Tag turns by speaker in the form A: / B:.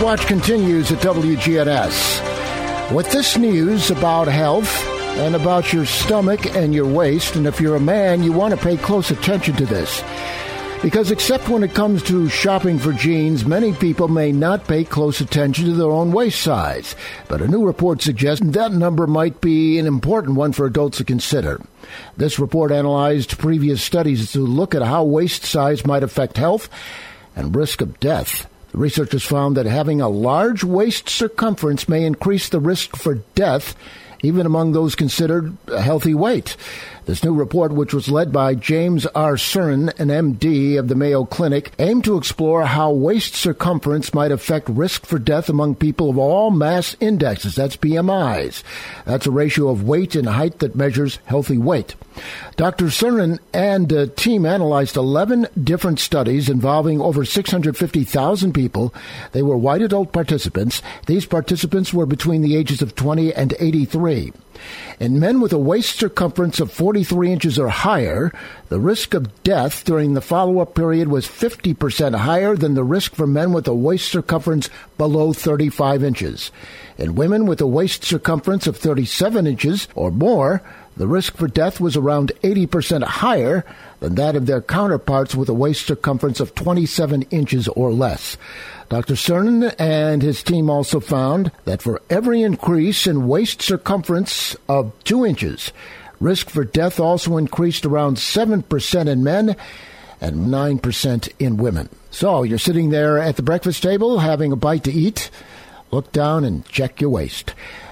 A: Watch continues at WGNS. With this news about health and about your stomach and your waist, and if you're a man, you want to pay close attention to this. Because except when it comes to shopping for jeans, many people may not pay close attention to their own waist size. But a new report suggests that number might be an important one for adults to consider. This report analyzed previous studies to look at how waist size might affect health and risk of death. The researchers found that having a large waist circumference may increase the risk for death, even among those considered a healthy weight. This new report, which was led by James R. Cernan, an MD of the Mayo Clinic, aimed to explore how waist circumference might affect risk for death among people of all mass indexes. That's BMIs. That's a ratio of weight and height that measures healthy weight. Dr. Cernan and a team analyzed 11 different studies involving over 650,000 people. They were white adult participants. These participants were between the ages of 20 and 83. In men with a waist circumference of 43 inches or higher, the risk of death during the follow-up period was 50% higher than the risk for men with a waist circumference below 35 inches. In women with a waist circumference of 37 inches or more, the risk for death was around 80% higher than that of their counterparts with a waist circumference of 27 inches or less. Dr. Cernan and his team also found that for every increase in waist circumference of 2 inches, risk for death also increased around 7% in men and 9% in women. So you're sitting there at the breakfast table having a bite to eat. Look down and check your waist.